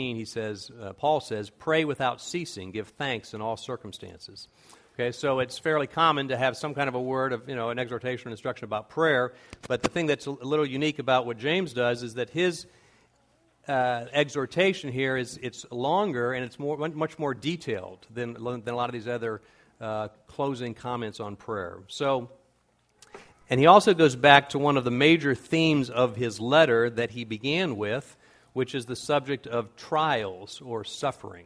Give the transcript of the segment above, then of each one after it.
he says, Paul says, pray without ceasing, give thanks in all circumstances. Okay, so it's fairly common to have some kind of a word of, an exhortation or instruction about prayer, but the thing that's a little unique about what James does is that his exhortation here it's longer and it's much more detailed than a lot of these other closing comments on prayer. And he also goes back to one of the major themes of his letter that he began with, which is the subject of trials or suffering.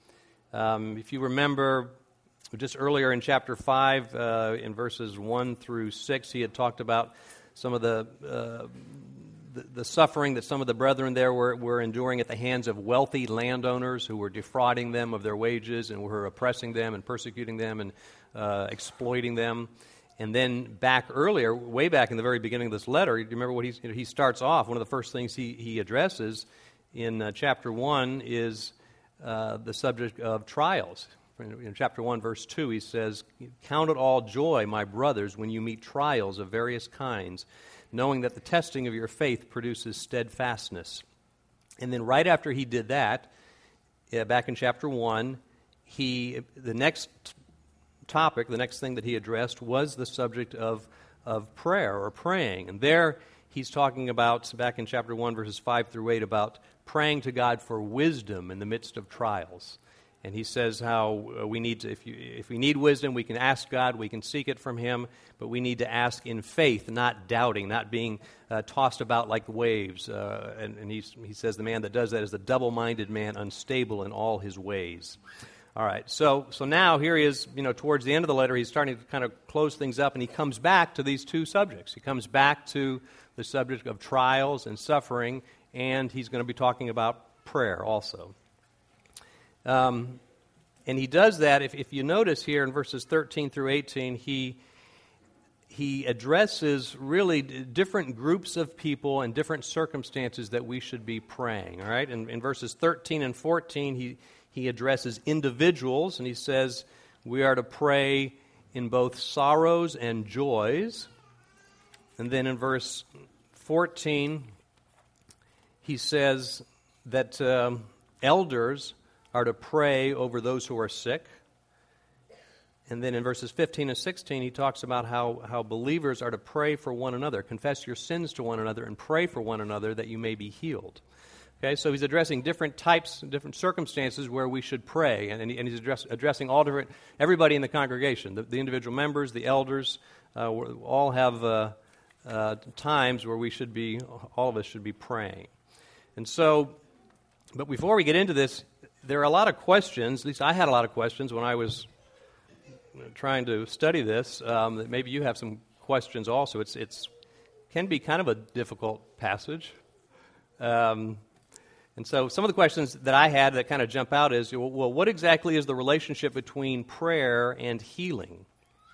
If you remember, just earlier in chapter 5, in verses 1 through 6, he had talked about some of the suffering that some of the brethren there were enduring at the hands of wealthy landowners who were defrauding them of their wages and were oppressing them and persecuting them and exploiting them. And then back earlier, way back in the very beginning of this letter, you remember what he starts off, one of the first things he addresses in chapter 1 is the subject of trials. In chapter 1, verse 2, he says, "Count it all joy, my brothers, when you meet trials of various kinds, knowing that the testing of your faith produces steadfastness." And then right after he did that, back in chapter 1, the next topic, the next thing that he addressed was the subject of prayer or praying. And there he's talking about, back in chapter 1, verses 5 through 8, about praying to God for wisdom in the midst of trials. And he says how we need to, if we need wisdom, we can ask God, we can seek it from Him, but we need to ask in faith, not doubting, not being tossed about like waves. And he says the man that does that is the double-minded man, unstable in all his ways. All right, so now here he is, towards the end of the letter, he's starting to kind of close things up, and he comes back to these two subjects. He comes back to the subject of trials and suffering, and he's going to be talking about prayer also. And he does that, if you notice here in verses 13 through 18, he addresses really different groups of people and different circumstances that we should be praying, all right? In verses 13 and 14, he addresses individuals, and he says we are to pray in both sorrows and joys. And then in verse 14, he says that elders are to pray over those who are sick. And then in verses 15 and 16, he talks about how believers are to pray for one another, confess your sins to one another, and pray for one another that you may be healed. Okay, so he's addressing different types, different circumstances where we should pray, and he's addressing everybody in the congregation, the individual members, the elders, all have times where all of us should be praying. And so, but before we get into this, there are a lot of questions, at least I had a lot of questions when I was trying to study this, that maybe you have some questions also. It's can be kind of a difficult passage. And so some of the questions that I had that kind of jump out is, well, what exactly is the relationship between prayer and healing?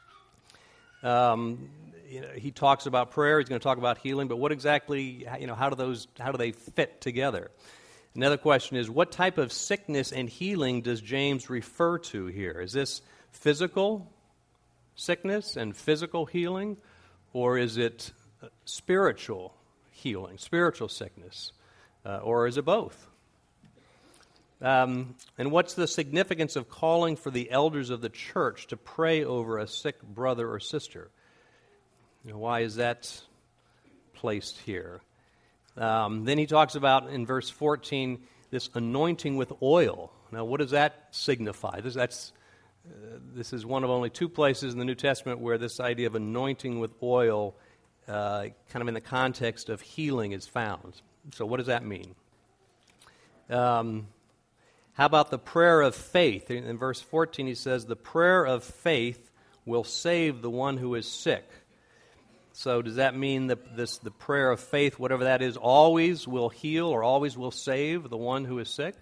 He talks about prayer, he's going to talk about healing, but what exactly, how do they fit together? Another question is, what type of sickness and healing does James refer to here? Is this physical sickness and physical healing, or is it spiritual healing, spiritual sickness? Or is it both? And what's the significance of calling for the elders of the church to pray over a sick brother or sister? Why is that placed here? Then he talks about, in verse 14, this anointing with oil. Now, what does that signify? This is one of only two places in the New Testament where this idea of anointing with oil, kind of in the context of healing, is found. So what does that mean? How about the prayer of faith? In verse 14 he says, the prayer of faith will save the one who is sick. So does that mean that the prayer of faith, whatever that is, always will heal or always will save the one who is sick?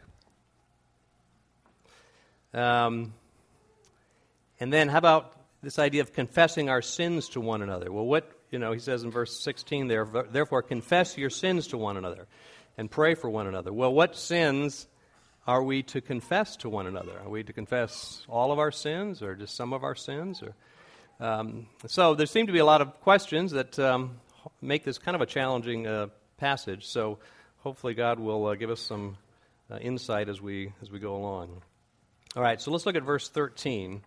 And then how about this idea of confessing our sins to one another? Well, he says in verse 16 there, therefore confess your sins to one another and pray for one another. Well, what sins are we to confess to one another? Are we to confess all of our sins or just some of our sins? So there seem to be a lot of questions that make this kind of a challenging passage. So hopefully God will give us some insight as we go along. All right, so let's look at verse 13,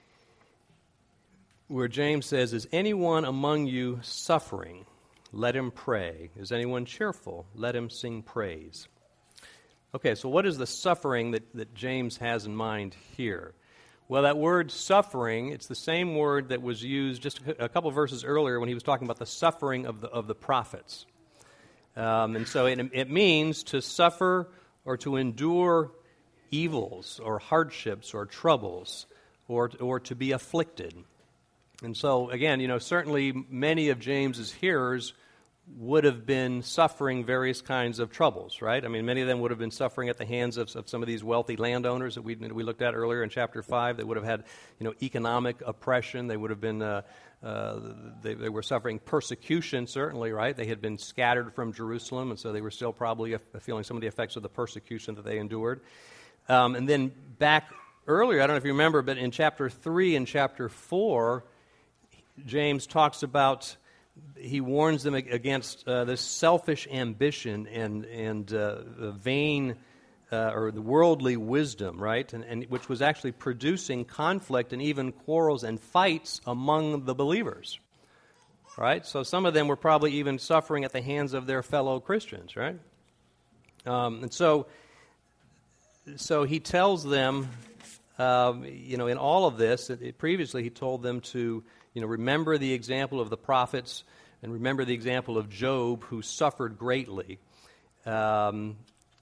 where James says, "Is anyone among you suffering? Let him pray. Is anyone cheerful? Let him sing praise." Okay, so what is the suffering that James has in mind here? Well, that word suffering, it's the same word that was used just a couple verses earlier when he was talking about the suffering of the prophets. And so it means to suffer or to endure evils or hardships or troubles or to be afflicted. And so, again, certainly many of James's hearers would have been suffering various kinds of troubles, right? I mean, many of them would have been suffering at the hands of some of these wealthy landowners that we looked at earlier in chapter 5. They would have had, economic oppression. They would have been, they were suffering persecution, certainly, right? They had been scattered from Jerusalem, and so they were still probably feeling some of the effects of the persecution that they endured. And then back earlier, I don't know if you remember, but in chapter 3 and chapter 4, James talks about, he warns them against this selfish ambition and the vain or the worldly wisdom, right? And which was actually producing conflict and even quarrels and fights among the believers, right? So some of them were probably even suffering at the hands of their fellow Christians, right? And so he tells them, in all of this, previously he told them to, remember the example of the prophets and remember the example of Job, who suffered greatly. And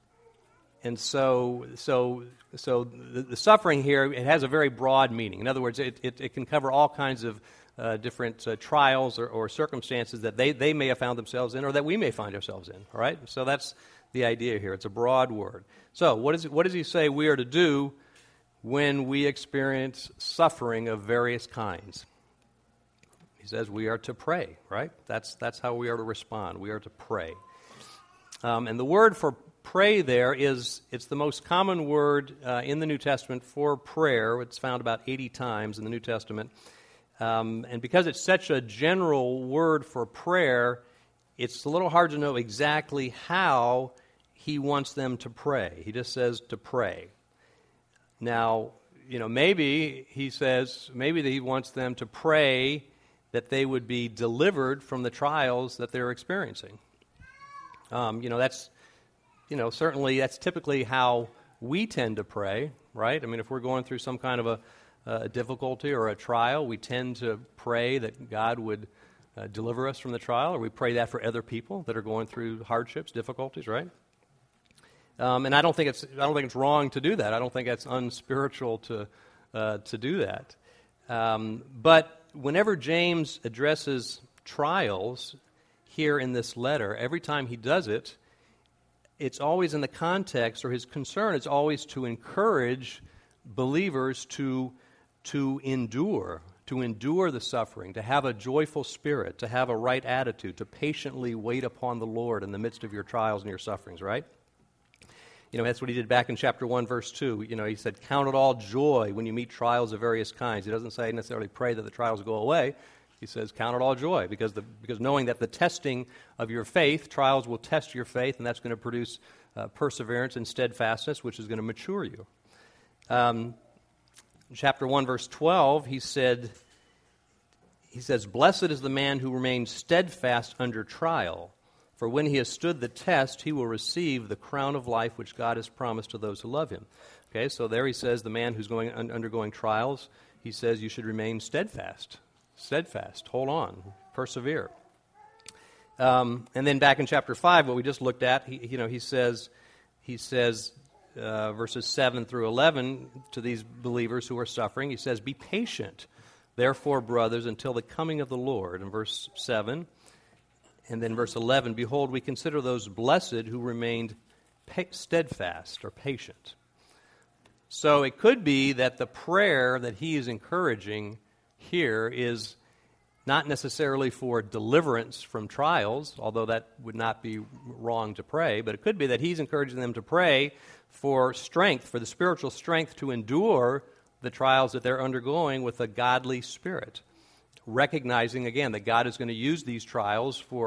so the suffering here, it has a very broad meaning. In other words, it can cover all kinds of different trials or circumstances that they may have found themselves in or that we may find ourselves in, all right? So that's the idea here. It's a broad word. So what does he say we are to do when we experience suffering of various kinds? He says we are to pray, right? That's how we are to respond. We are to pray. And the word for pray there it's the most common word in the New Testament for prayer. It's found about 80 times in the New Testament. And because it's such a general word for prayer, it's a little hard to know exactly how he wants them to pray. He just says to pray. Now, maybe he says, maybe that he wants them to pray that they would be delivered from the trials that they're experiencing. That's, certainly that's typically how we tend to pray, right? I mean, if we're going through some kind of a difficulty or a trial, we tend to pray that God would deliver us from the trial, or we pray that for other people that are going through hardships, difficulties, right? And I don't think it's wrong to do that. I don't think it's unspiritual to do that. But whenever James addresses trials here in this letter, every time he does it, it's always in the context, or his concern is always to encourage believers to endure the suffering, to have a joyful spirit, to have a right attitude, to patiently wait upon the Lord in the midst of your trials and your sufferings, right? That's what he did back in chapter 1, verse 2. He said, "Count it all joy when you meet trials of various kinds." He doesn't say necessarily pray that the trials go away. He says, count it all joy, because knowing that the testing of your faith, trials will test your faith, and that's going to produce perseverance and steadfastness, which is going to mature you. Chapter 1, verse 12, he says, "Blessed is the man who remains steadfast under trial. For when he has stood the test, he will receive the crown of life which God has promised to those who love him." Okay, so there he says the man who's undergoing trials, he says you should remain steadfast. Steadfast, hold on, persevere. And then back in chapter 5, what we just looked at, he says, verses 7 through 11 to these believers who are suffering, he says, "Be patient, therefore, brothers, until the coming of the Lord." In verse 7. And then verse 11, "Behold, we consider those blessed who remained steadfast," or patient. So it could be that the prayer that he is encouraging here is not necessarily for deliverance from trials, although that would not be wrong to pray, but it could be that he's encouraging them to pray for strength, for the spiritual strength to endure the trials that they're undergoing with a godly spirit. Recognizing, again, that God is going to use these trials for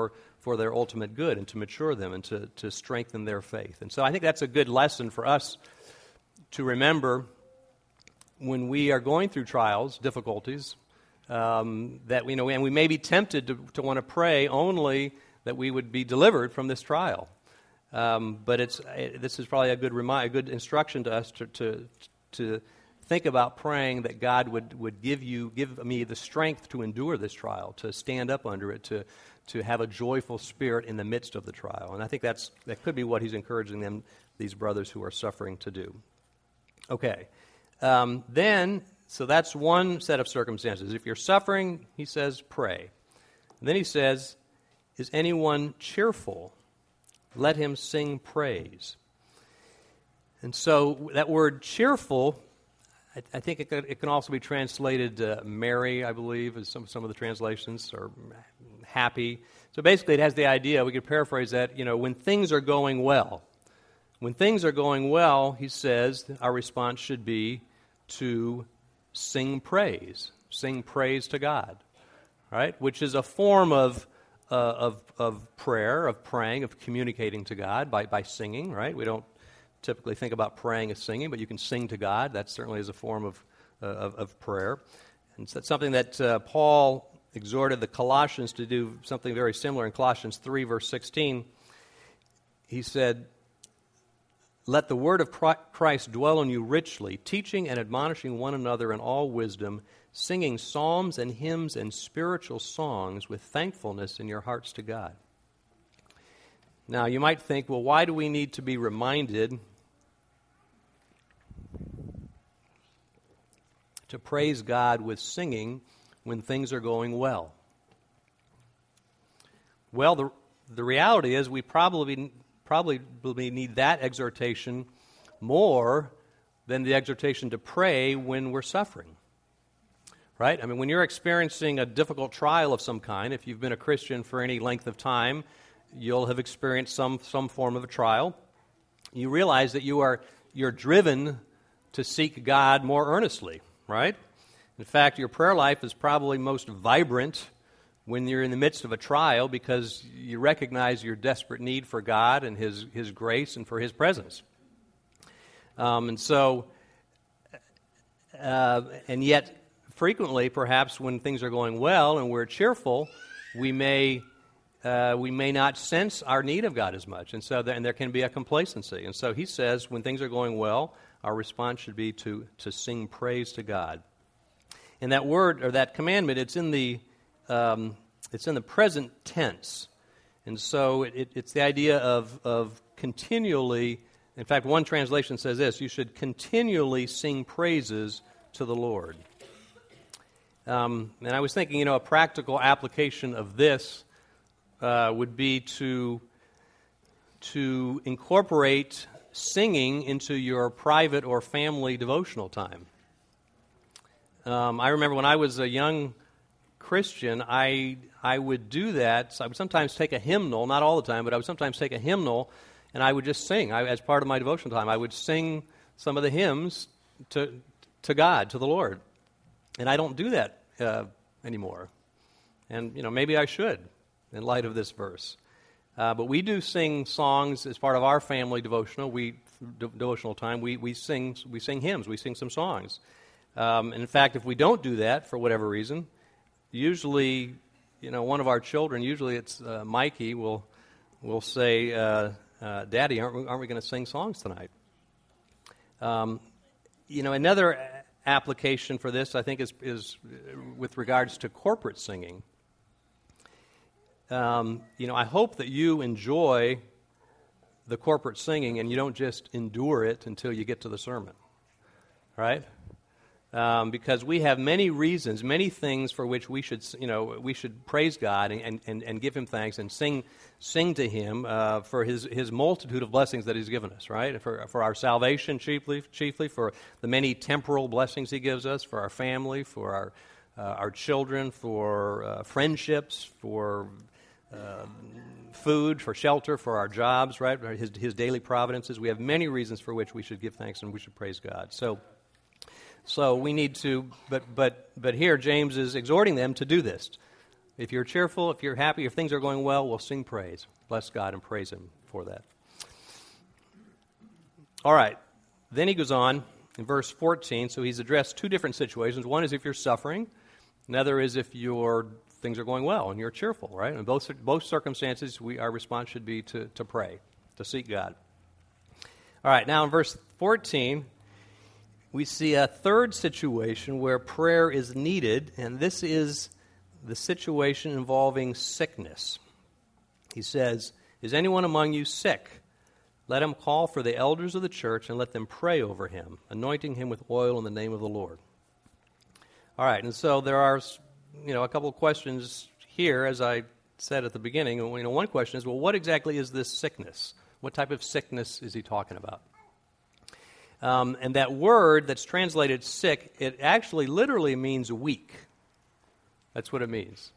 for their ultimate good and to mature them and to strengthen their faith. And so I think that's a good lesson for us to remember when we are going through trials, difficulties, that and we may be tempted to want to pray only that we would be delivered from this trial. But this is probably a good instruction to us to think about praying that God would give me the strength to endure this trial, to stand up under it, to have a joyful spirit in the midst of the trial. And I think that could be what he's encouraging these brothers who are suffering, to do. Okay. So that's one set of circumstances. If you're suffering, he says, pray. And then he says, is anyone cheerful? Let him sing praise. And so that word cheerful, I think it can also be translated merry, I believe, as some of the translations, or happy. So basically it has the idea, we could paraphrase that, when things are going well. When things are going well, he says, our response should be to sing praise to God, right? Which is a form of prayer, of praying, of communicating to God by singing, right? We don't typically think about praying as singing, but you can sing to God. That certainly is a form of prayer. And so that's something that Paul exhorted the Colossians to do, something very similar in Colossians 3, verse 16. He said, let the word of Christ dwell in you richly, teaching and admonishing one another in all wisdom, singing psalms and hymns and spiritual songs with thankfulness in your hearts to God. Now, you might think, well, why do we need to be reminded to praise God with singing when things are going well? Well, the reality is we probably need that exhortation more than the exhortation to pray when we're suffering. Right? I mean, when you're experiencing a difficult trial of some kind, if you've been a Christian for any length of time, you'll have experienced some form of a trial. You realize that you're driven to seek God more earnestly, right? In fact, your prayer life is probably most vibrant when you're in the midst of a trial, because you recognize your desperate need for God and His grace and for His presence. And yet, frequently, perhaps when things are going well and we're cheerful, we may not sense our need of God as much, and there can be a complacency. And so he says, when things are going well, our response should be to sing praise to God. And that word, or that commandment, it's in the present tense, and so it's the idea of continually. In fact, one translation says this: you should continually sing praises to the Lord. And I was thinking, a practical application of this would be to incorporate singing into your private or family devotional time. I remember when I was a young Christian, I would do that. So I would sometimes take a hymnal, not all the time, but I would sometimes take a hymnal, and I would just sing. As part of my devotional time, I would sing some of the hymns to God, to the Lord. And I don't do that anymore. And, maybe I should, in light of this verse. But we do sing songs as part of our family devotional. Devotional time. We sing hymns. We sing some songs. And in fact, if we don't do that for whatever reason, usually, one of our children, usually it's Mikey, will say, "Daddy, aren't we going to sing songs tonight?" Another application for this, I think, is with regards to corporate singing. I hope that you enjoy the corporate singing and you don't just endure it until you get to the sermon, right? Because we have many reasons, many things for which we should praise God and give Him thanks and sing to Him for His multitude of blessings that He's given us, right? For our salvation chiefly for the many temporal blessings He gives us, for our family, for our children, for friendships, for food, for shelter, for our jobs, right? His daily providences. We have many reasons for which we should give thanks and we should praise God. So we need to, but here James is exhorting them to do this, If you're cheerful, if you're happy, if things are going well, we'll sing praise. Bless God and praise Him for that. All right. Then he goes on in verse 14. So he's addressed two different situations. One is if you're suffering. Another is if things are going well and you're cheerful, right? In both circumstances, our response should be to pray, to seek God. All right. Now in verse 14, we see a third situation where prayer is needed, and this is the situation involving sickness. He says, "Is anyone among you sick? Let him call for the elders of the church and let them pray over him, anointing him with oil in the name of the Lord." All right, and so there are, a couple of questions here, as I said at the beginning. One question is, well, what exactly is this sickness? What type of sickness is he talking about? And that word that's translated sick, it actually literally means weak. That's what it means.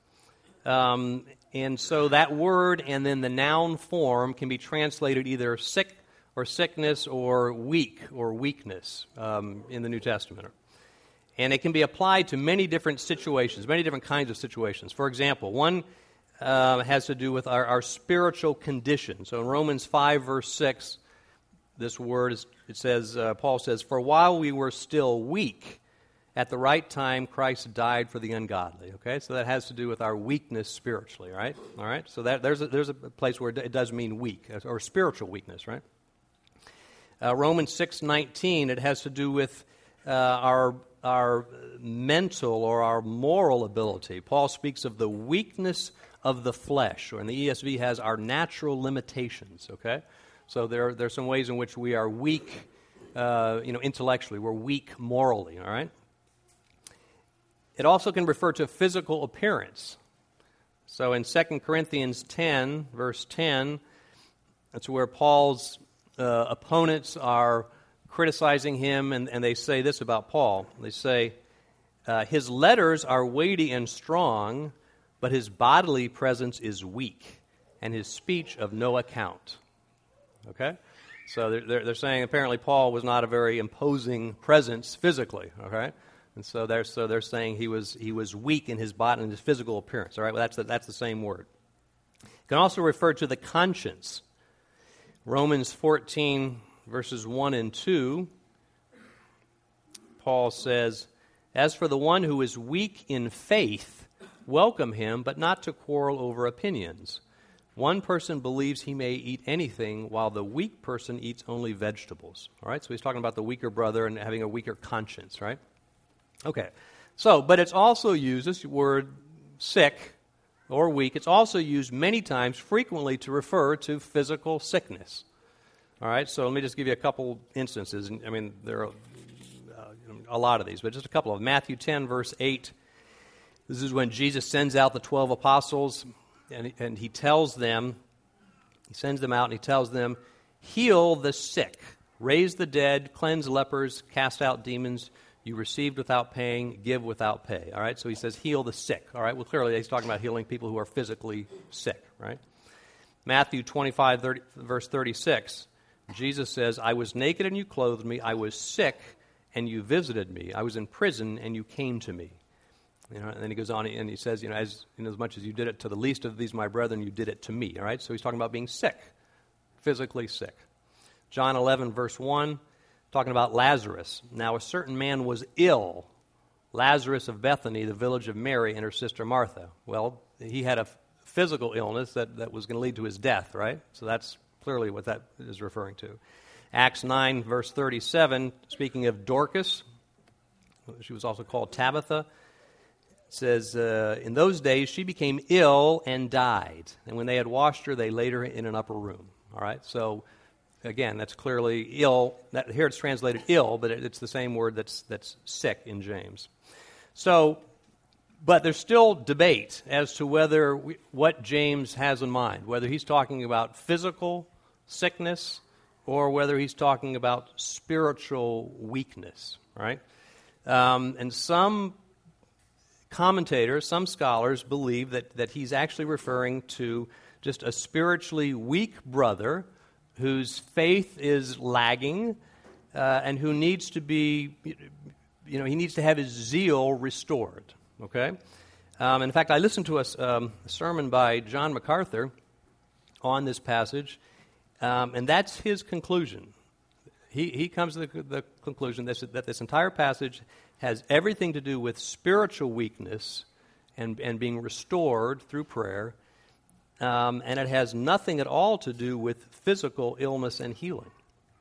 And so that word and then the noun form can be translated either sick or sickness or weak or weakness in the New Testament. And it can be applied to many different situations, many different kinds of situations. For example, one has to do with our spiritual condition. So in Romans 5, verse 6, this word, Paul says, "For while we were still weak, at the right time, Christ died for the ungodly." Okay, so that has to do with our weakness spiritually, right? All right, so there's a place where it does mean weak, or spiritual weakness, right? Romans 6:19, it has to do with our mental or our moral ability. Paul speaks of the weakness of the flesh, or in the ESV has our natural limitations. Okay, so there's some ways in which we are weak, intellectually. We're weak morally. All right. It also can refer to physical appearance. So in 2 Corinthians 10, verse 10, that's where Paul's opponents are criticizing him, and they say this about Paul. They say, "His letters are weighty and strong, but his bodily presence is weak, and his speech of no account." Okay? So they're saying apparently Paul was not a very imposing presence physically, okay? And so they're saying he was weak in his body and his physical appearance. All right, well, that's the same word. It can also refer to the conscience. Romans 14, verses 1 and 2, Paul says, "As for the one who is weak in faith, welcome him, but not to quarrel over opinions. One person believes he may eat anything, while the weak person eats only vegetables." All right, so he's talking about the weaker brother and having a weaker conscience, right? Okay, but it's also used, this word sick or weak, it's also used many times, frequently, to refer to physical sickness. All right, so let me just give you a couple instances. I mean, there are a lot of these, but just a couple of them. Matthew 10, verse 8, this is when Jesus sends out the 12 apostles, and he tells them, he sends them out and he tells them, "Heal the sick, raise the dead, cleanse lepers, cast out demons. You received without paying, give without pay." All right, so he says heal the sick. All right, well, clearly he's talking about healing people who are physically sick, right? Matthew 25, verse 36, Jesus says, "I was naked and you clothed me. I was sick and you visited me. I was in prison and you came to me." And then he goes on and he says, as much as you did it to the least of these my brethren, you did it to me. All right, so he's talking about being sick, physically sick. John 11, verse 1, talking about Lazarus. "Now a certain man was ill, Lazarus of Bethany, the village of Mary, and her sister Martha." Well, he had a physical illness that was going to lead to his death, right? So that's clearly what that is referring to. Acts 9, verse 37, speaking of Dorcas, she was also called Tabitha, it says, "In those days she became ill and died. And when they had washed her, they laid her in an upper room." All right, so again, that's clearly ill. Here it's translated ill, but it's the same word that's sick in James. So, but there's still debate as to what James has in mind, whether he's talking about physical sickness or whether he's talking about spiritual weakness, right? And some commentators, some scholars believe that he's actually referring to just a spiritually weak brother whose faith is lagging and who needs to be, he needs to have his zeal restored, okay? In fact, I listened to a sermon by John MacArthur on this passage, and that's his conclusion. He comes to the conclusion that this entire passage has everything to do with spiritual weakness and being restored through prayer, and it has nothing at all to do with physical illness and healing.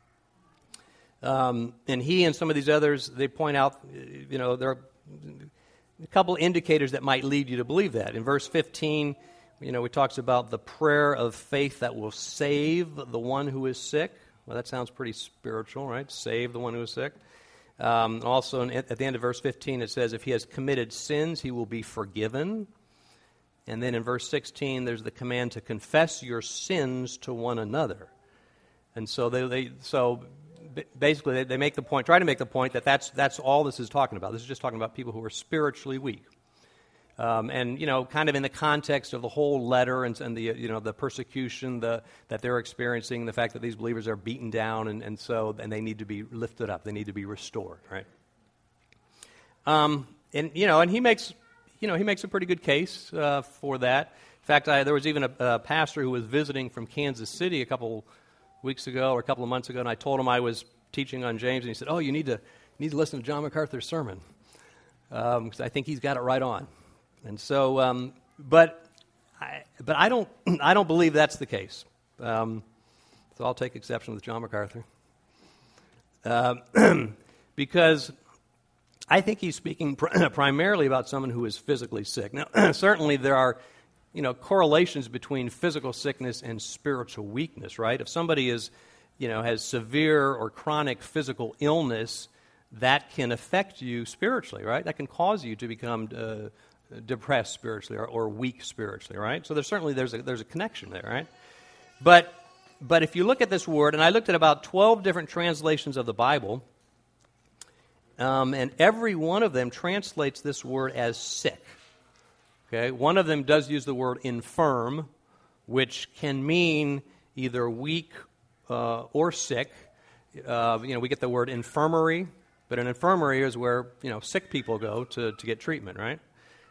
And he and some of these others, they point out, there are a couple indicators that might lead you to believe that. In verse 15, it talks about the prayer of faith that will save the one who is sick. Well, that sounds pretty spiritual, right? Save the one who is sick. Also, at the end of verse 15, it says, if he has committed sins, he will be forgiven. And then in verse 16, there's the command to confess your sins to one another. And so basically they make the point, try to make the point that that's all this is talking about. This is just talking about people who are spiritually weak. And kind of in the context of the whole letter and the the persecution that they're experiencing, the fact that these believers are beaten down and they need to be lifted up, they need to be restored, right? And he makes a pretty good case for that. In fact, there was even a pastor who was visiting from Kansas City a couple weeks ago or a couple of months ago, and I told him I was teaching on James, and he said, "Oh, you need to listen to John MacArthur's sermon because I think he's got it right on." And so, but I don't believe that's the case. So I'll take exception with John MacArthur because I think he's speaking primarily about someone who is physically sick. Now, certainly there are correlations between physical sickness and spiritual weakness, right? If somebody has severe or chronic physical illness, that can affect you spiritually, right? That can cause you to become depressed spiritually or weak spiritually, right? So there's a connection there, right? But if you look at this word, and I looked at about 12 different translations of the Bible, and every one of them translates this word as sick. Okay, one of them does use the word infirm, which can mean either weak or sick. We get the word infirmary, but an infirmary is where sick people go to get treatment, right?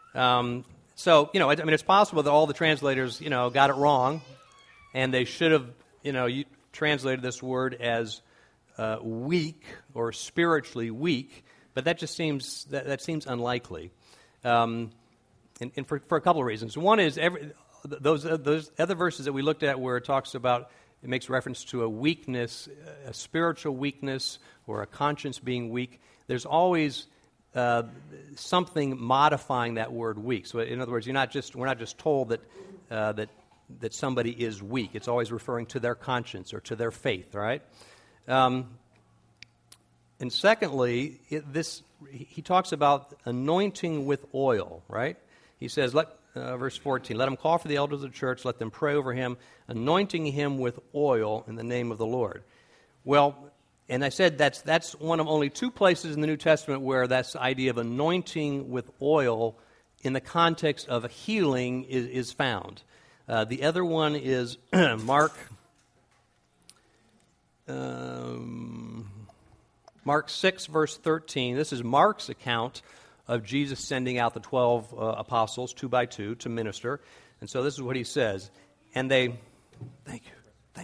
It's possible that all the translators, got it wrong, and they should have, translated this word as weak or spiritually weak, but that just seems that seems unlikely, and for a couple of reasons. One is those other verses that we looked at where it talks about, it makes reference to a weakness, a spiritual weakness, or a conscience being weak. There's always something modifying that word weak. So in other words, we're not just told that somebody is weak. It's always referring to their conscience or to their faith, right? And secondly, he talks about anointing with oil, right? He says, verse 14, let him call for the elders of the church, let them pray over him, anointing him with oil in the name of the Lord. Well, and I said that's one of only two places in the New Testament where that's the idea of anointing with oil in the context of a healing is found. The other one is Mark 6, verse 13. This is Mark's account of Jesus sending out the 12 apostles, 2 by 2, to minister. And so this is what he says. And they, thank you.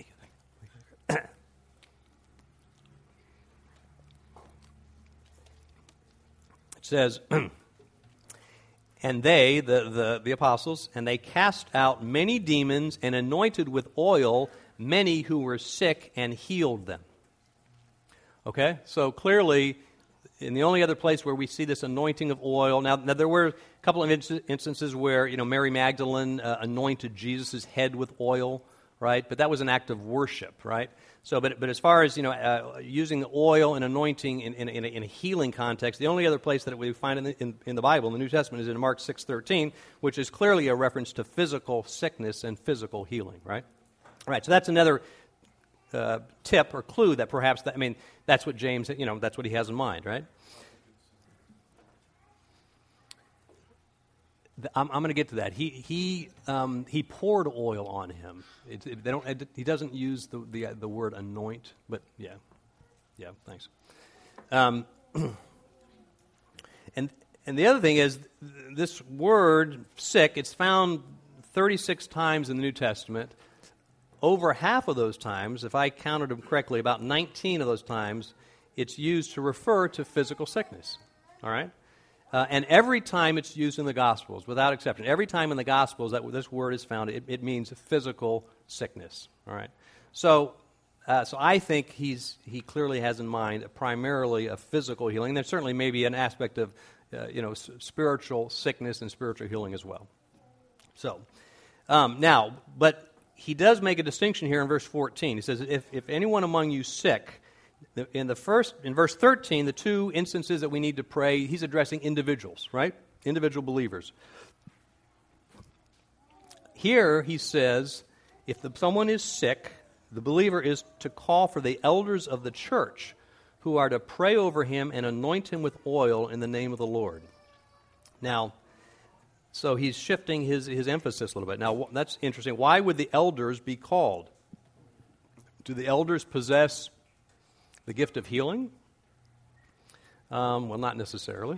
It says, and they, the apostles, and they cast out many demons and anointed with oil many who were sick and healed them. Okay, so clearly, in the only other place where we see this anointing of oil, now there were a couple of instances where Mary Magdalene anointed Jesus' head with oil, right? But that was an act of worship, right? So, but as far as using the oil and anointing in a healing context, the only other place that we find in the Bible, in the New Testament, is in Mark 6:13, which is clearly a reference to physical sickness and physical healing, right? Right. So that's another tip or clue that perhaps that's what James, that's what he has in mind, right? I'm going to get to that. He poured oil on him. He doesn't use the word anoint, but yeah, thanks. And And the other thing is, this word, sick, it's found 36 times in the New Testament. Over half of those times, if I counted them correctly, about 19 of those times, it's used to refer to physical sickness. All right? And every time it's used in the Gospels, without exception, every time in the Gospels that this word is found, it means physical sickness. All right? So I think he clearly has in mind primarily a physical healing. There certainly may be an aspect of spiritual sickness and spiritual healing as well. So, now, but he does make a distinction here in verse 14. He says, if anyone among you sick, in verse 13, the two instances that we need to pray, he's addressing individuals, right? Individual believers. Here he says, if someone is sick, the believer is to call for the elders of the church, who are to pray over him and anoint him with oil in the name of the Lord. Now, so he's shifting his emphasis a little bit. Now, that's interesting. Why would the elders be called? Do the elders possess the gift of healing? Well, not necessarily.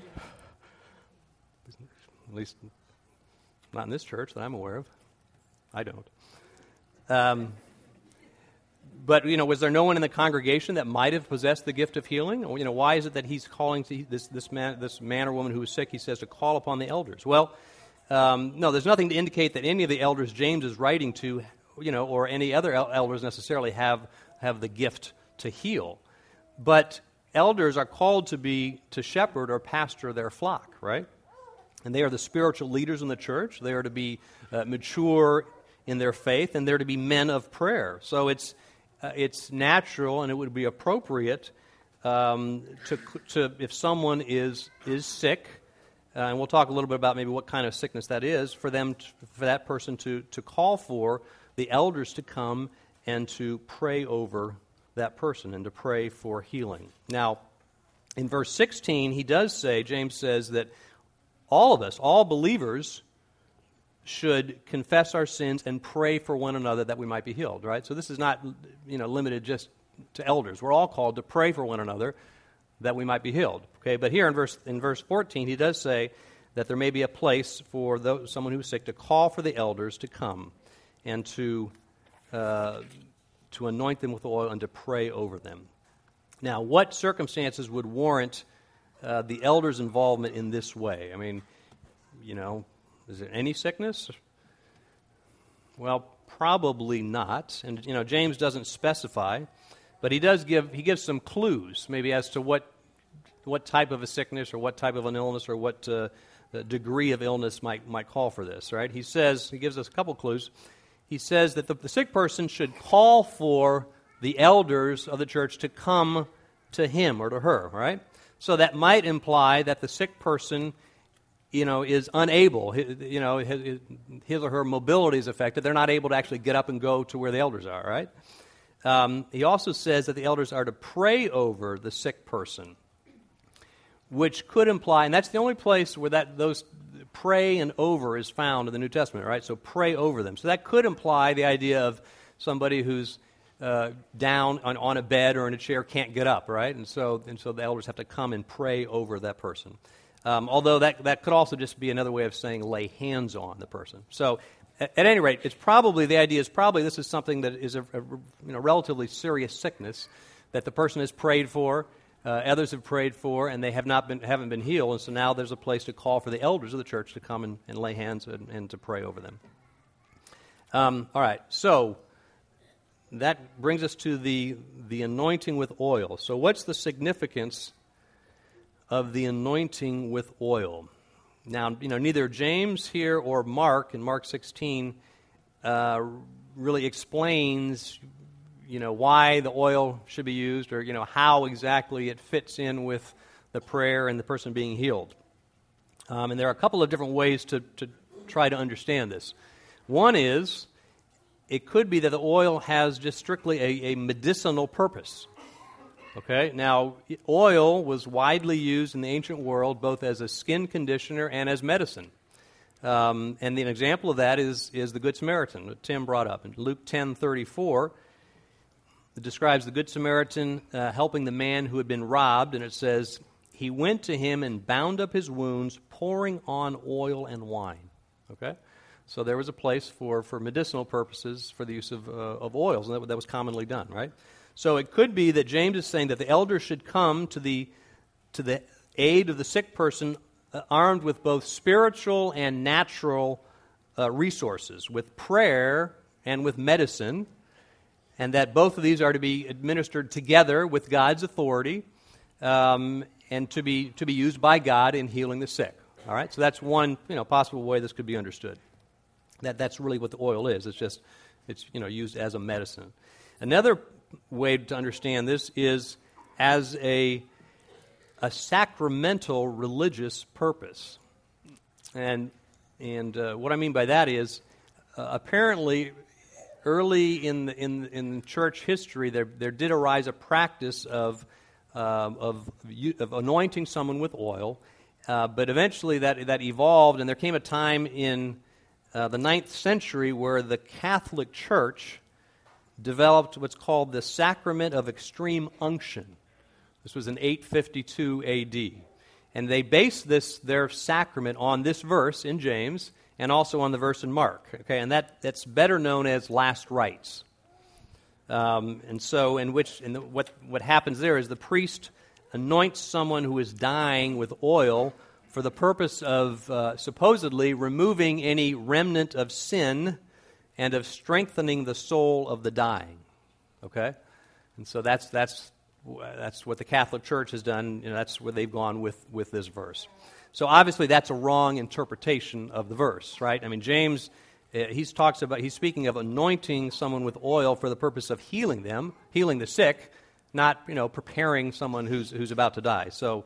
At least not in this church that I'm aware of. I don't. But, was there no one in the congregation that might have possessed the gift of healing? Why is it that he's calling to this man or woman who is sick, he says, to call upon the elders? Well, no, there's nothing to indicate that any of the elders James is writing to, or any other elders necessarily have the gift to heal. But elders are called to shepherd or pastor their flock, right? And they are the spiritual leaders in the church. They are to be mature in their faith, and they're to be men of prayer. So it's natural, and it would be appropriate to if someone is sick, and we'll talk a little bit about maybe what kind of sickness that is, for that person to call for the elders to come and to pray over that person and to pray for healing. Now, in verse 16, James says that all of us, all believers, should confess our sins and pray for one another that we might be healed, right? So this is not, limited just to elders. We're all called to pray for one another that we might be healed. Okay, but here in verse 14, he does say that there may be a place for someone who is sick to call for the elders to come and to anoint them with oil and to pray over them. Now, what circumstances would warrant the elders' involvement in this way? I mean, is it any sickness? Well, probably not. And James doesn't specify, but he gives some clues, maybe as to what type of a sickness or what type of an illness or what degree of illness might call for this. Right? He gives us a couple clues. He says that the sick person should call for the elders of the church to come to him or to her. Right? So that might imply that the sick person is unable, his or her mobility is affected. They're not able to actually get up and go to where the elders are, right? He also says that the elders are to pray over the sick person, which could imply, and that's the only place where those pray and over is found in the New Testament, right? So pray over them. So that could imply the idea of somebody who's down on a bed or in a chair, can't get up, right? And so the elders have to come and pray over that person. Although that could also just be another way of saying lay hands on the person. So, at any rate, the idea is this is something that is a relatively serious sickness that the person has prayed for, others have prayed for, and they haven't been healed. And so now there's a place to call for the elders of the church to come and lay hands and to pray over them. All right, so that brings us to the anointing with oil. So, what's the significance of the anointing with oil? Now, neither James here or Mark in Mark 16 really explains, why the oil should be used or, how exactly it fits in with the prayer and the person being healed. And there are a couple of different ways to try to understand this. One is, it could be that the oil has just strictly a medicinal purpose. Okay, now oil was widely used in the ancient world both as a skin conditioner and as medicine. And an example of that is the Good Samaritan that Tim brought up. In Luke 10:34, it describes the Good Samaritan helping the man who had been robbed, and it says, he went to him and bound up his wounds, pouring on oil and wine. Okay? So there was a place for medicinal purposes for the use of oils, and that was commonly done, right? So it could be that James is saying that the elders should come to the aid of the sick person armed with both spiritual and natural resources, with prayer and with medicine, and that both of these are to be administered together with God's authority, and to be used by God in healing the sick. All right, so that's one possible way this could be understood. That's really what the oil is. It's used as a medicine. Another way to understand this is as a sacramental religious purpose, and what I mean by that is apparently early in church history there did arise a practice of anointing someone with oil, but eventually that evolved, and there came a time in the 9th century where the Catholic Church developed what's called the Sacrament of Extreme Unction. This was in 852 A.D., and they based their sacrament on this verse in James and also on the verse in Mark. Okay, and that's better known as last rites. And so, what happens there is the priest anoints someone who is dying with oil for the purpose of supposedly removing any remnant of sin and of strengthening the soul of the dying. Okay, and so that's what the Catholic Church has done. That's where they've gone with this verse. So obviously that's a wrong interpretation of the verse, right? I mean, James, he's speaking of anointing someone with oil for the purpose of healing the sick, not preparing someone who's about to die. So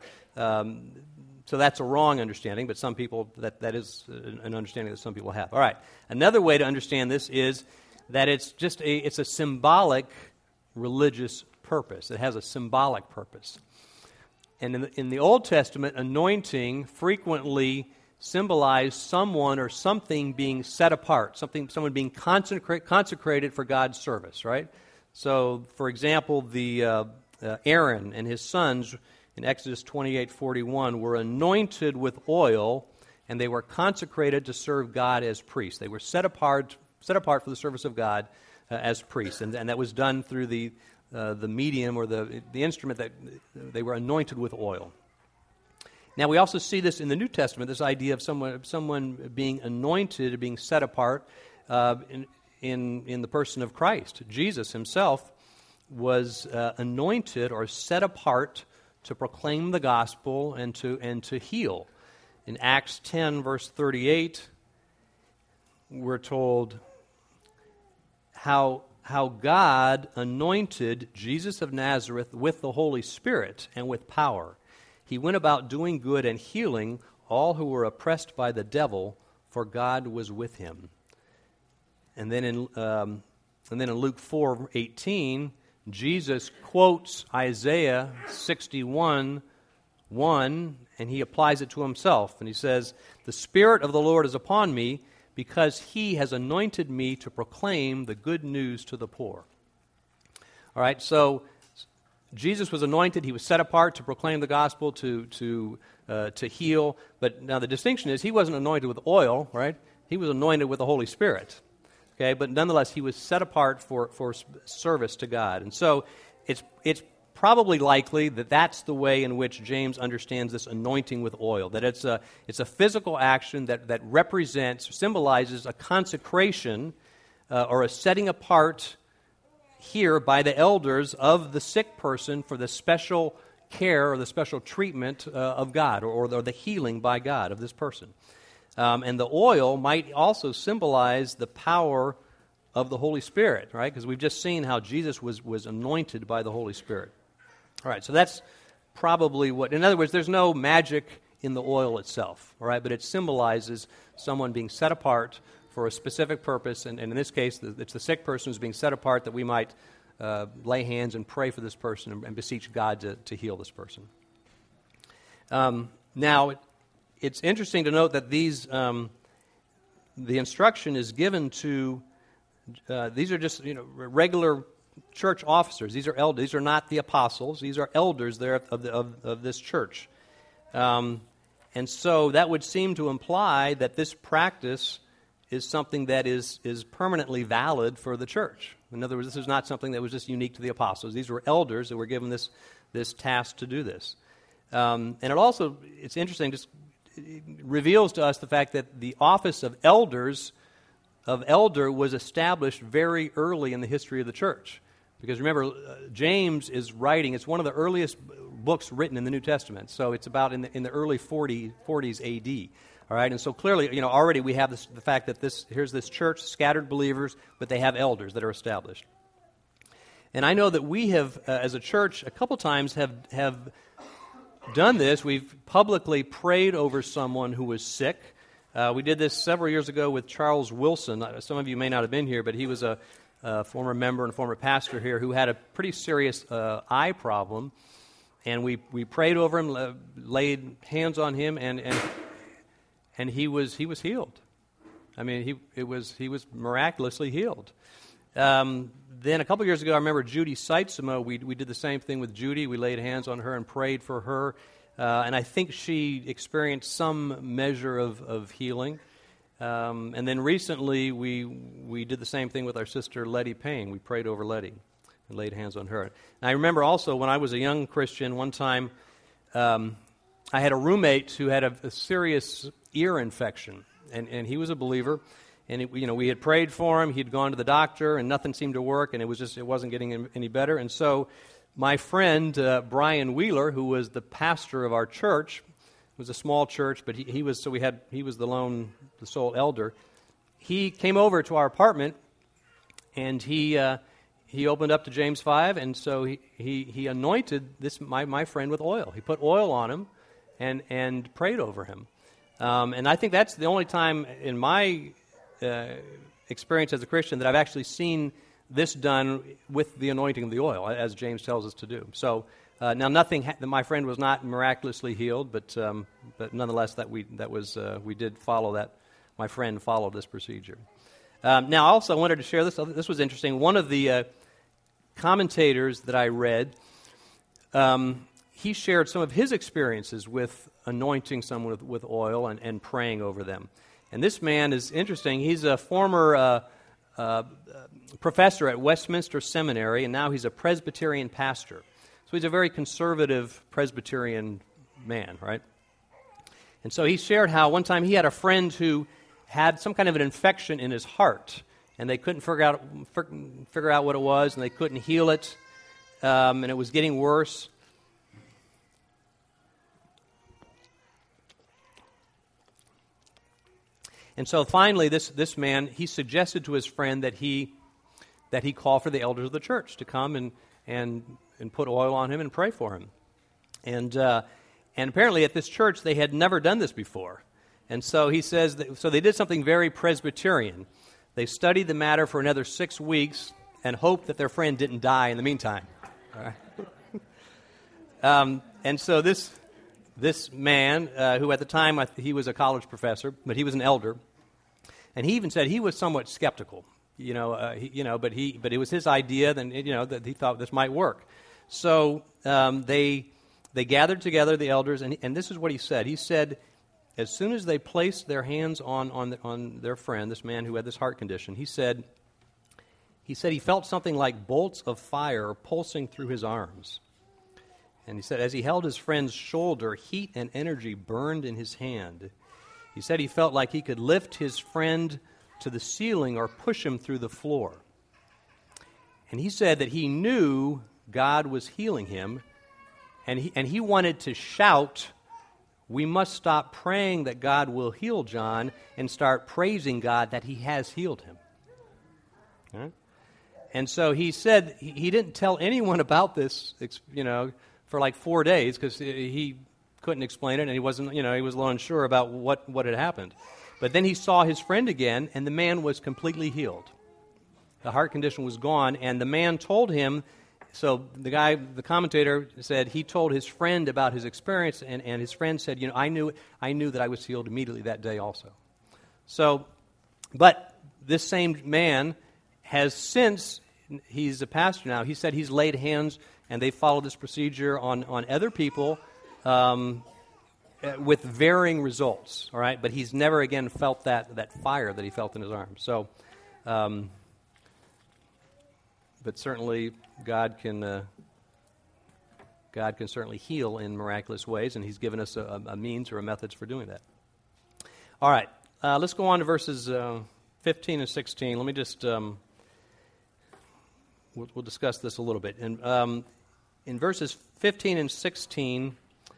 that's a wrong understanding, but some people that is an understanding that some people have. All right, another way to understand this is that it's a symbolic religious purpose. It has a symbolic purpose. And in the Old Testament, anointing frequently symbolized someone or something being set apart, someone being consecrated for God's service, right? So, for example, the Aaron and his sons in Exodus 28:41 were anointed with oil, and they were consecrated to serve God as priests. They were set apart for the service of God as priests, and that was done through the medium or the instrument that they were anointed with oil. Now we also see this in the New Testament, this idea of someone being anointed, being set apart in the person of Christ. Jesus himself was anointed or set apart to proclaim the gospel and to heal. In Acts 10, verse 38, we're told how God anointed Jesus of Nazareth with the Holy Spirit and with power. He went about doing good and healing all who were oppressed by the devil, for God was with him. And then in Luke 4:18, Jesus quotes Isaiah 61:1, and he applies it to himself. And he says, "The Spirit of the Lord is upon me, because he has anointed me to proclaim the good news to the poor." All right, so Jesus was anointed. He was set apart to proclaim the gospel, to heal. But now the distinction is he wasn't anointed with oil, right? He was anointed with the Holy Spirit. Okay, but nonetheless, he was set apart for service to God. And so it's probably likely that that's the way in which James understands this anointing with oil, that it's a physical action that symbolizes a consecration or a setting apart here by the elders of the sick person for the special care or the special treatment of God or the healing by God of this person. And the oil might also symbolize the power of the Holy Spirit, right? Because we've just seen how Jesus was anointed by the Holy Spirit. All right, so that's probably in other words, there's no magic in the oil itself, all right? But it symbolizes someone being set apart for a specific purpose, and in this case, it's the sick person who's being set apart that we might lay hands and pray for this person and beseech God to heal this person. Now, it's interesting to note that the instruction is given to, these are just regular church officers. These are elders. These are not the apostles. These are elders there of this church. And so that would seem to imply that this practice is something that is permanently valid for the church. In other words, this is not something that was just unique to the apostles. These were elders that were given this task to do this. And it's interesting, it reveals to us the fact that the office of elder was established very early in the history of the church. Because remember, James is writing, it's one of the earliest books written in the New Testament. So it's about in the early 40s A.D., all right, and so clearly, already we have the fact that here's this church, scattered believers, but they have elders that are established. And I know that we have, as a church, a couple times have done this. We've publicly prayed over someone who was sick. We did this several years ago with Charles Wilson. Some of you may not have been here, but he was a former member and former pastor here who had a pretty serious eye problem. And we prayed over him, laid hands on him, and he was healed. I mean, he was miraculously healed. Then a couple years ago, I remember Judy Seitzema. We did the same thing with Judy. We laid hands on her and prayed for her, and I think she experienced some measure of healing. And then recently, we did the same thing with our sister Letty Payne. We prayed over Letty and laid hands on her. And I remember also when I was a young Christian, one time I had a roommate who had a serious ear infection, and he was a believer. And we had prayed for him. He'd gone to the doctor, and nothing seemed to work, and it wasn't getting any better. And so my friend Brian Wheeler, who was the pastor of our church, it was a small church, but he was the sole elder. He came over to our apartment, and he opened up to James 5, and so he anointed my friend with oil. He put oil on him and prayed over him. And I think that's the only time in my experience as a Christian that I've actually seen this done with the anointing of the oil, as James tells us to do. So now, my friend was not miraculously healed, but nonetheless, we did follow that. My friend followed this procedure. Now, also, I wanted to share this. This was interesting. One of the commentators that I read, he shared some of his experiences with anointing someone with oil and praying over them. And this man is interesting. He's a former professor at Westminster Seminary, and now he's a Presbyterian pastor. So he's a very conservative Presbyterian man, right? And so he shared how one time he had a friend who had some kind of an infection in his heart, and they couldn't figure out what it was, and they couldn't heal it, and it was getting worse. And so finally, this man, he suggested to his friend that he call for the elders of the church to come and put oil on him and pray for him. And apparently at this church, they had never done this before. And so he says, so they did something very Presbyterian. They studied the matter for another 6 weeks and hoped that their friend didn't die in the meantime. All right. And so this man, who at the time he was a college professor, but he was an elder, and he even said he was somewhat skeptical, but it was his idea, that he thought this might work. So they gathered together, the elders, and this is what he said. He said, as soon as they placed their hands on their friend, this man who had this heart condition, he said he felt something like bolts of fire pulsing through his arms. And he said, as he held his friend's shoulder, heat and energy burned in his hand. He said he felt like he could lift his friend to the ceiling or push him through the floor. And he said that he knew God was healing him, and he wanted to shout, we must stop praying that God will heal John and start praising God that he has healed him. Right? And so he said he didn't tell anyone about this, for like 4 days because he couldn't explain it, and he was a little unsure about what had happened. But then he saw his friend again, and the man was completely healed. The heart condition was gone, and the man told him, so the commentator said he told his friend about his experience, and his friend said, I knew that I was healed immediately that day also. So, but this same man has since, he's a pastor now, he said he's laid hands and they followed this procedure on other people with varying results, all right? But he's never again felt that fire that he felt in his arm. So, but certainly God can certainly heal in miraculous ways, and he's given us a means or a methods for doing that. All right, let's go on to verses 15 and 16. Let me just we'll discuss this a little bit. In verses 15 and 16.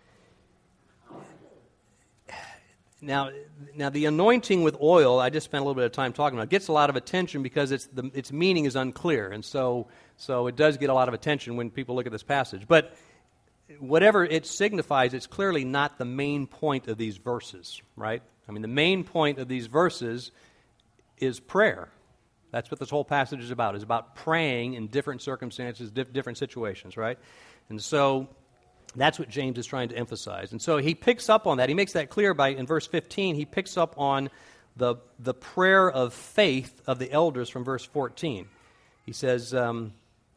Now the anointing with oil, I just spent a little bit of time talking about, it gets a lot of attention because its meaning is unclear, and so it does get a lot of attention when people look at this passage. But whatever it signifies, it's clearly not the main point of these verses, right? I mean, the main point of these verses is prayer. That's what this whole passage is about. It's about praying in different circumstances, different situations, right? And so that's what James is trying to emphasize. And so he picks up on that. He makes that clear in verse 15. He picks up on the prayer of faith of the elders from verse 14. He says, and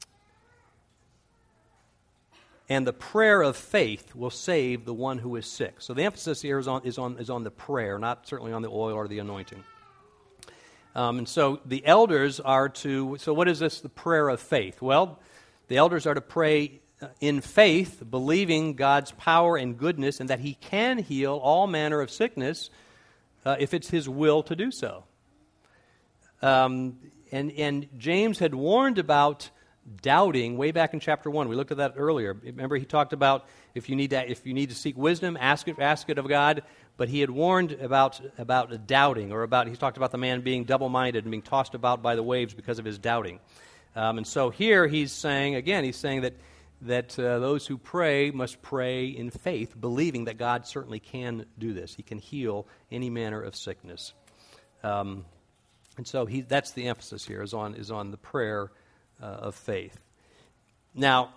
the prayer of faith will save the one who is sick. So the emphasis here is on the prayer, not certainly on the oil or the anointing. And so the elders are to, so what is this, the prayer of faith? Well, the elders are to pray in faith, believing God's power and goodness and that he can heal all manner of sickness if it's his will to do so. And James had warned about doubting way back in chapter 1. We looked at that earlier. Remember, he talked about if you need to seek wisdom, ask it of God. But he had warned about doubting, or he talked about the man being double-minded and being tossed about by the waves because of his doubting. And so here he's saying that those who pray must pray in faith, believing that God certainly can do this. He can heal any manner of sickness. And so that's the emphasis here, is on the prayer of faith. Now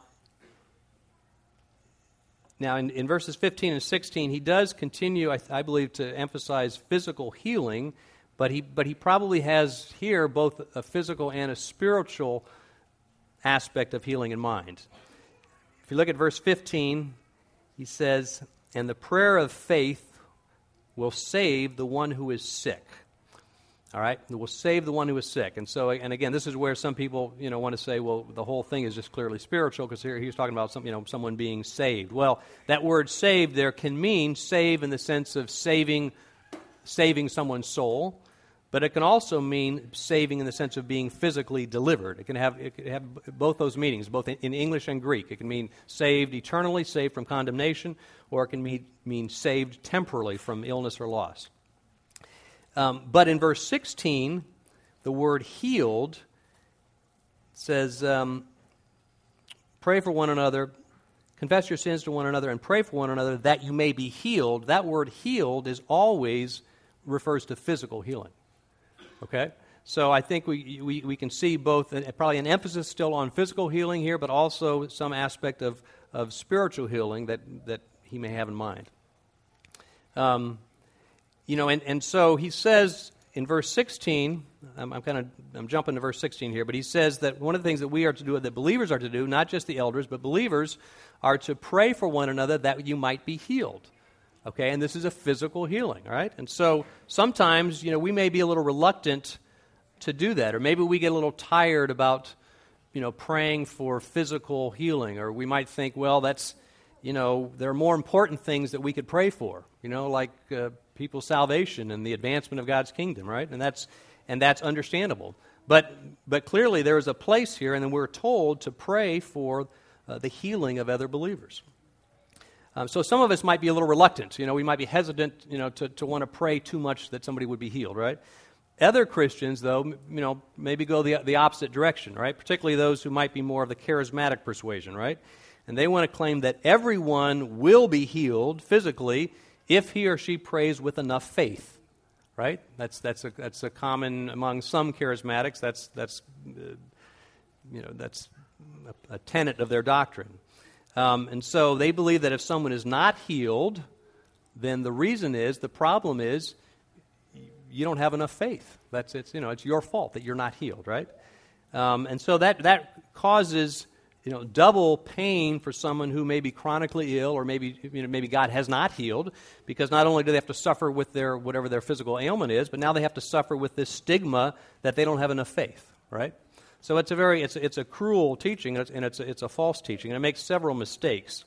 in verses 15 and 16, he does continue, I believe, to emphasize physical healing, but he probably has here both a physical and a spiritual aspect of healing in mind. If you look at verse 15, he says, and the prayer of faith will save the one who is sick. All right? It will save the one who is sick. And so, and again, this is where some people, want to say, well, the whole thing is just clearly spiritual, because here he's talking about someone being saved. Well, that word saved there can mean save in the sense of saving someone's soul, but it can also mean saving in the sense of being physically delivered. It can have both those meanings, both in English and Greek. It can mean saved eternally, saved from condemnation, or it can mean saved temporally from illness or loss. But in verse 16, the word healed says, pray for one another, confess your sins to one another, and pray for one another that you may be healed. That word healed always refers to physical healing. Okay? So I think we can see both, probably an emphasis still on physical healing here, but also some aspect of spiritual healing that he may have in mind. And so he says in verse 16, I'm jumping to verse 16 here, but he says that one of the things that we are to do, that believers are to do, not just the elders, but believers are to pray for one another that you might be healed. Okay, and this is a physical healing, all right? And so sometimes, we may be a little reluctant to do that, or maybe we get a little tired about, praying for physical healing, or we might think, well, that's, there are more important things that we could pray for, like people's salvation and the advancement of God's kingdom, right? And that's understandable. But clearly there is a place here, and then we're told to pray for the healing of other believers. So some of us might be a little reluctant. We might be hesitant, to want to pray too much that somebody would be healed, right? Other Christians, though, maybe go the opposite direction, right? Particularly those who might be more of the charismatic persuasion, right? And they want to claim that everyone will be healed physically if he or she prays with enough faith, right? That's a common among some charismatics. That's a tenet of their doctrine. And so they believe that if someone is not healed, then the problem is you don't have enough faith. It's your fault that you're not healed, right? And so that causes double pain for someone who may be chronically ill, or maybe God has not healed, because not only do they have to suffer with whatever their physical ailment is, but now they have to suffer with this stigma that they don't have enough faith, right? So it's a cruel teaching, and it's a false teaching, and it makes several mistakes.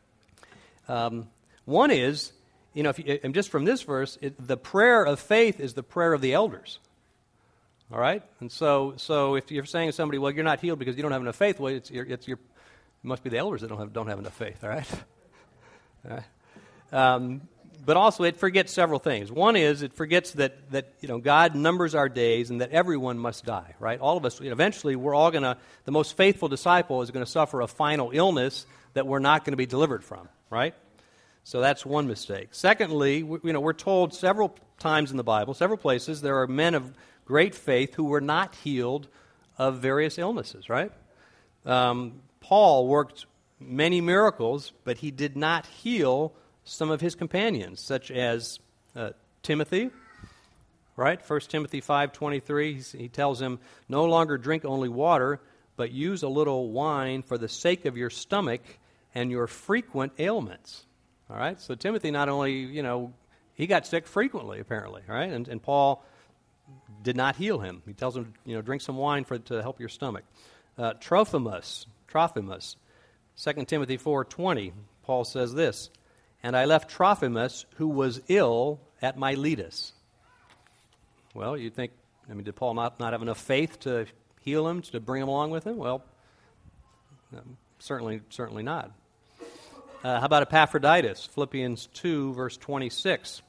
One is, and just from this verse, the prayer of faith is the prayer of the elders. All right, and so if you're saying to somebody, well, you're not healed because you don't have enough faith, well, it must be the elders that don't have enough faith. All right. All right. But also, it forgets several things. One is it forgets that God numbers our days and that everyone must die. Right, all of us. Eventually, we're all the most faithful disciple is going to suffer a final illness that we're not going to be delivered from. Right. So that's one mistake. Secondly, we're told several times in the Bible, several places, there are men of great faith who were not healed of various illnesses, right? Paul worked many miracles, but he did not heal some of his companions, such as Timothy, right? 1 Timothy 5:23, he tells him, no longer drink only water, but use a little wine for the sake of your stomach and your frequent ailments. All right? So Timothy not only, he got sick frequently, apparently, right? And Paul did not heal him. He tells him, drink some wine to help your stomach. Trophimus, 2 Timothy 4:20, Paul says this, and I left Trophimus, who was ill at Miletus. Well, you'd think, did Paul not have enough faith to heal him, to bring him along with him? Well, certainly not. How about Epaphroditus? Philippians 2, verse 26.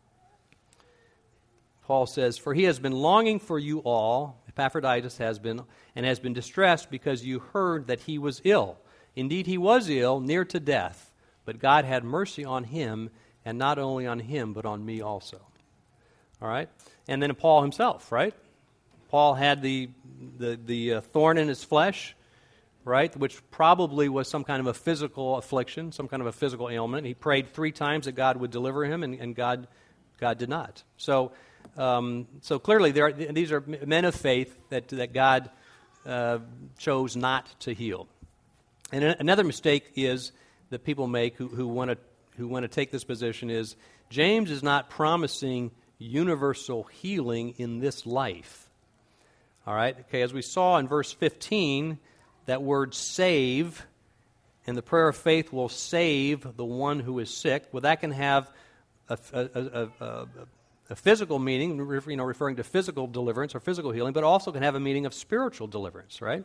Paul says, for he has been longing for you all, Epaphroditus has been distressed because you heard that he was ill. Indeed, he was ill, near to death, but God had mercy on him, and not only on him, but on me also. All right? And then Paul himself, right? Paul had the thorn in his flesh, right, which probably was some kind of a physical affliction, some kind of a physical ailment. He prayed 3 times that God would deliver him, and God did not. So clearly, these are men of faith that God chose not to heal. And another mistake is that people make who want to take this position is James is not promising universal healing in this life. All right. Okay. As we saw in verse 15, that word "save" and the prayer of faith will save the one who is sick. Well, that can have a physical meaning, referring to physical deliverance or physical healing, but also can have a meaning of spiritual deliverance, right?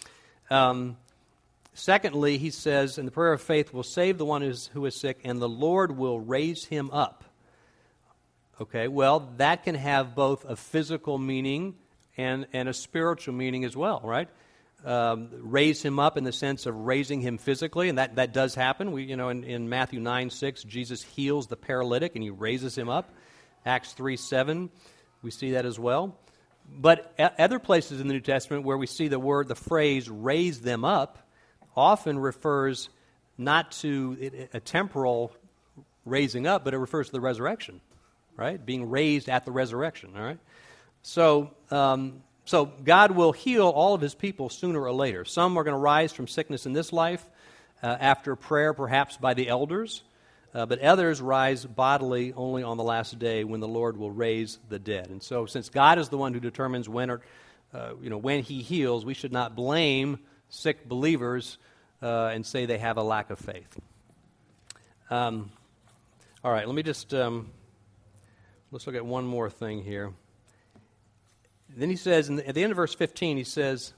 Secondly, he says, and the prayer of faith will save the one who is sick, and the Lord will raise him up. Okay, well, that can have both a physical meaning and a spiritual meaning as well, right? Raise him up in the sense of raising him physically, and that does happen. In Matthew 9:6, Jesus heals the paralytic and he raises him up. Acts 3:7, we see that as well. But other places in the New Testament where we see the phrase "raise them up," often refers not to a temporal raising up, but it refers to the resurrection, right? Being raised at the resurrection, all right? So God will heal all of his people sooner or later. Some are going to rise from sickness in this life after prayer, perhaps by the elders, but others rise bodily only on the last day when the Lord will raise the dead. And so since God is the one who determines when he heals, we should not blame sick believers and say they have a lack of faith. All right, let me just let's look at one more thing here. Then he says, at the end of verse 15, he says,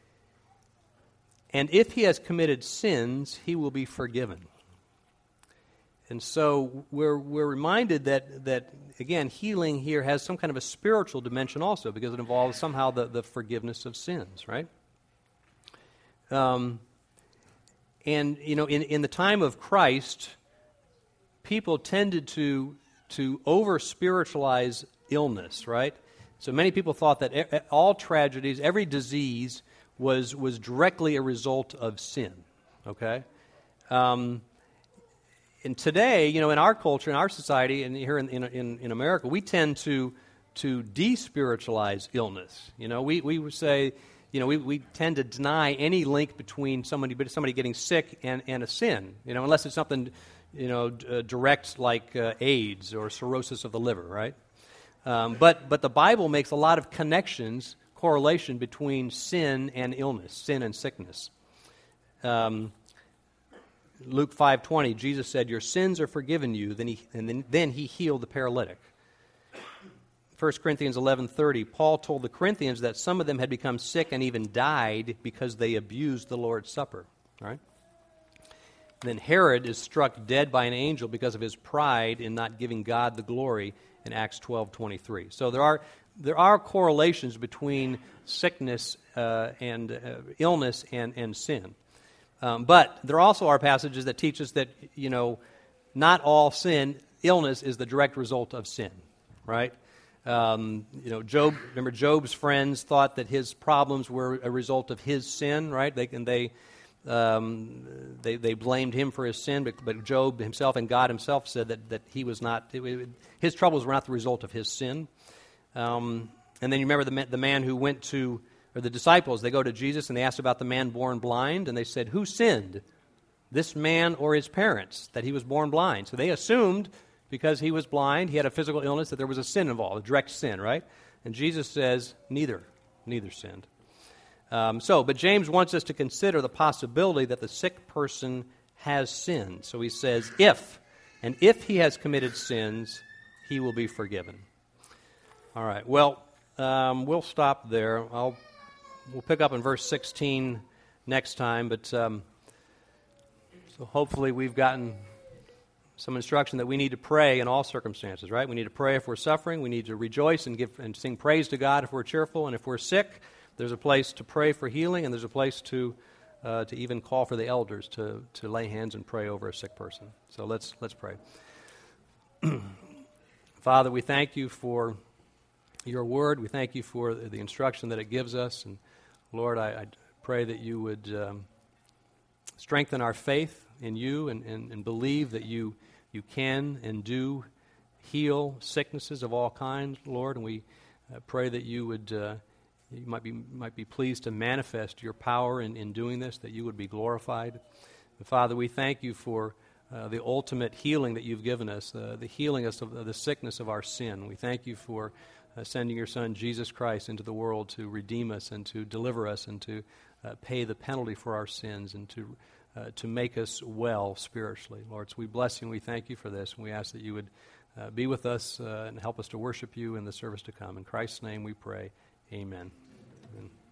and if he has committed sins, he will be forgiven. And so we're reminded that again, healing here has some kind of a spiritual dimension also, because it involves somehow the forgiveness of sins, right? And, in the time of Christ, people tended to over-spiritualize illness, right? So many people thought that all tragedies, every disease was directly a result of sin, okay? And today, in our culture, in our society, and here in America, we tend to despiritualize illness. We would say, we tend to deny any link between somebody getting sick and a sin, unless it's something, direct like AIDS or cirrhosis of the liver, right? But the Bible makes a lot of correlation between sin and illness, sin and sickness. Luke 5:20, Jesus said, "Your sins are forgiven you." Then he healed the paralytic. 1 Corinthians 11:30, Paul told the Corinthians that some of them had become sick and even died because they abused the Lord's Supper. All right? Then Herod is struck dead by an angel because of his pride in not giving God the glory in Acts 12:23. So there are correlations between sickness and illness and sin. But there also are passages that teach us that, not all illness is the direct result of sin, right? Remember Job's friends thought that his problems were a result of his sin, right? They blamed him for his sin, but Job himself and God himself said that he was not, his troubles were not the result of his sin. And then you remember the man who went to, or the disciples, they go to Jesus and they asked about the man born blind, and they said, "Who sinned, this man or his parents, that he was born blind?" So they assumed, because he was blind, he had a physical illness, that there was a sin involved, a direct sin, right? And Jesus says, neither sinned. But James wants us to consider the possibility that the sick person has sinned. So he says, if he has committed sins, he will be forgiven. All right, well, we'll stop there. We'll pick up in verse 16 next time, but so hopefully we've gotten some instruction that we need to pray in all circumstances, right? We need to pray if we're suffering. We need to rejoice and sing praise to God if we're cheerful. And if we're sick, there's a place to pray for healing, and there's a place to even call for the elders to lay hands and pray over a sick person. So let's pray. Father, we thank you for your word. We thank you for the instruction that it gives us. And Lord, I pray that you would strengthen our faith in you and believe that you can and do heal sicknesses of all kinds, Lord. And we pray that you would you might be pleased to manifest your power in doing this, that you would be glorified. And Father, we thank you for the ultimate healing that you've given us, the healing us of the sickness of our sin. We thank you for sending your Son, Jesus Christ, into the world to redeem us and to deliver us and to pay the penalty for our sins and to make us well spiritually. Lord, so we bless you and we thank you for this, and we ask that you would be with us and help us to worship you in the service to come. In Christ's name we pray. Amen. Amen.